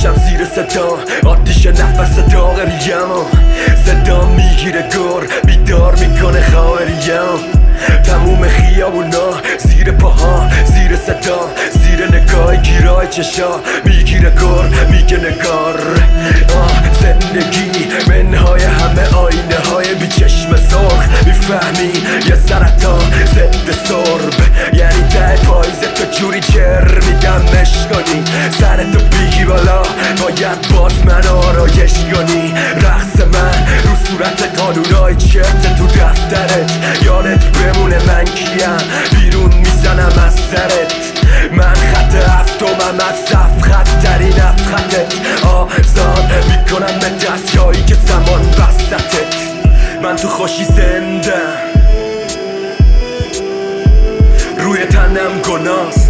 میکشم زیر صدا، آتیش نفس داغریم، صدا میگیره گر بیدار میکنه خواهریم. تموم خیابونا زیر پاها، زیر صدا، زیر نگاه گیرای چشا میگیره گر میگه نگار. زندگی منهای همه آینه های بی چشم سرخ، میفهمی یه سرطان ضد سرب، یعنی ته پاییز تو جوری جر میدم مشکنی، سرتو بگی بالا باید باز من آرایش کنی. رقص من رو صورت قانونای چرت تو دفترت، یادت بمونه من کیم، بیرون میزنم از سرت. من خط هفتمم از صف خطترین خطت، آزاد میکنم به دست جایی که زمان بستتت. من تو خوشی زنده، روی تنم گناست،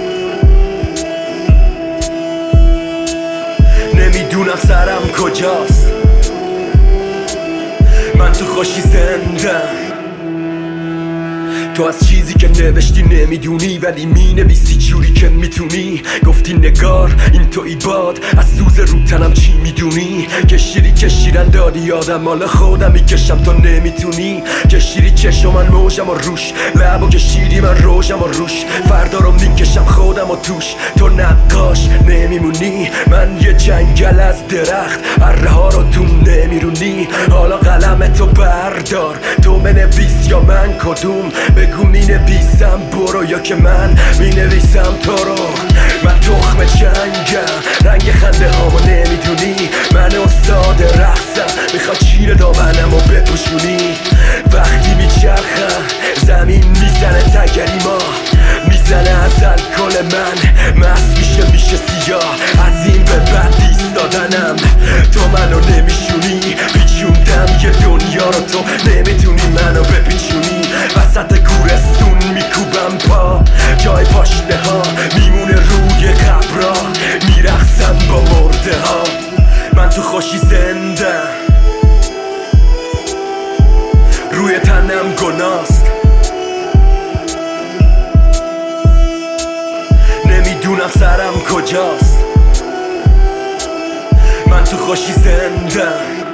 نمیدونم سرم کجاست. من تو خوشی زنده، تو از چیزی که نوشتی نمیدونی، ولی مینویسی جوری که میتونی. گفتی نگار این تویی باد، از سوز رو تنم چی میدونی؟ کشیری کشیرن دادی یادم، مال خودم میکشم تو نمیتونی. کشیری چشم من موجم و روش، لبو کشیری من روشم و روش، فردا رو میکشم خودم و توش. تو نقاش نمیمونی، من یه جنگل از درخت، اره ها رو تو نمیرونی. حالا قلم تو بردار، تو بنویس یا من کدوم، بگو مینویسم برو یا که من مینویسم تو رو. من تخم جنگم، رنگ خنده هامو نمیدونی، من استاد رقصم، میخواد چیر دامنم و بپوشونی. وقتی میچرخم زمین میزنه تگری ما، میزنه از الکل من، مست میشه سیاه. از این به بعد ایستادنم، تو منو نمیشونی، پیچوندم یه دنیا رو تو نمیتونی منو بپیچونی. وسط گورستون میکوبم پا، جای پاشنه ها میمونه روی قبرا، میرقصم با مرده ها. من تو خوشی زنده، روی تنم گناست، نمیدونم سرم کجاست. من تو خوشی زنده.